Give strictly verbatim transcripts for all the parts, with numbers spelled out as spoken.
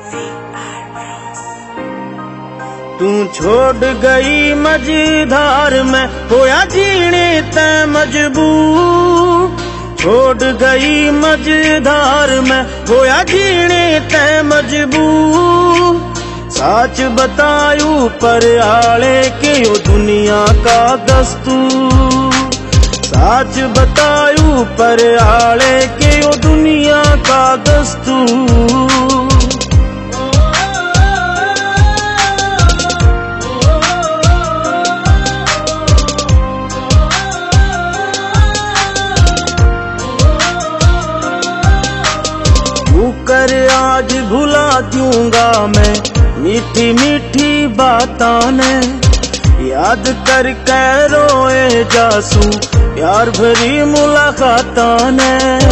तू छोड़ गई मझधार में होया जीने ते मजबूर, छोड़ गई मझधार में होया जीने ते मजबूर। सच बतायू पर आले के यो दुनिया का दस्तूर, सच बतायू पर आले के यो दुनिया का दस्तूर। कर आज भुला दूंगा मैं मीठी मीठी बातां ने, याद कर के रोए जासू प्यार भरी मुलाकातां ने।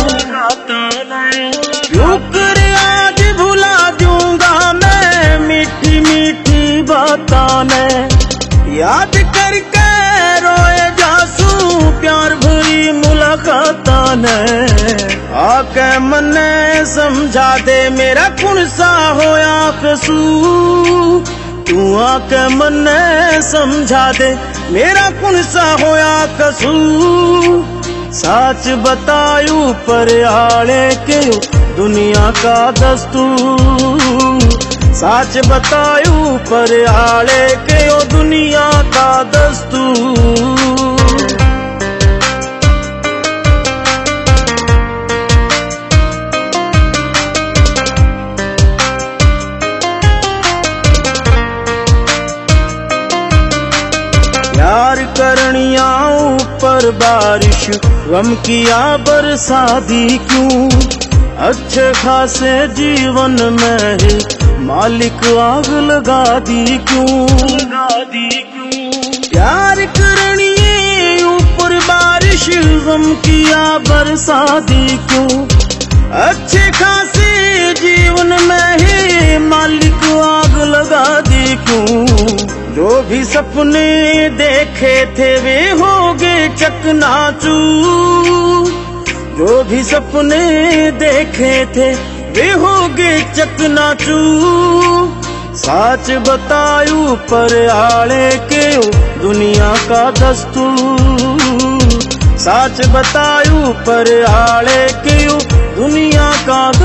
क्यों कर आज भुला दूंगा मैं मीठी मीठी बातां ने, याद कर के रोए जासू प्यार भरी मुलाकातां ने। आके मने समझा दे मेरा कुण सा होया कसूर, तू आके मने समझा दे मेरा कुण सा होया कसूर। सच बतायू पर आले के दुनिया का दस्तूर, सच बतायू पर आले के दुनिया का दस्तूर। प्यार करनिया ऊपर बारिश गम किया बरसाती क्यों, अच्छे खासे जीवन में ही मालिक आग लगा दी क्यों। प्यार करनिए ऊपर बारिश गम किया बरसाती क्यों, अच्छे खासे जीवन में ही मालिक आग लगा दी क्यों। जो भी सपने देखे थे वे हो गए चकनाचूर, जो भी सपने देखे थे वे हो गए चकनाचूर। सच बतायू पर आले के दुनिया का दस्तूर, सच बतायू पर आले के दुनिया का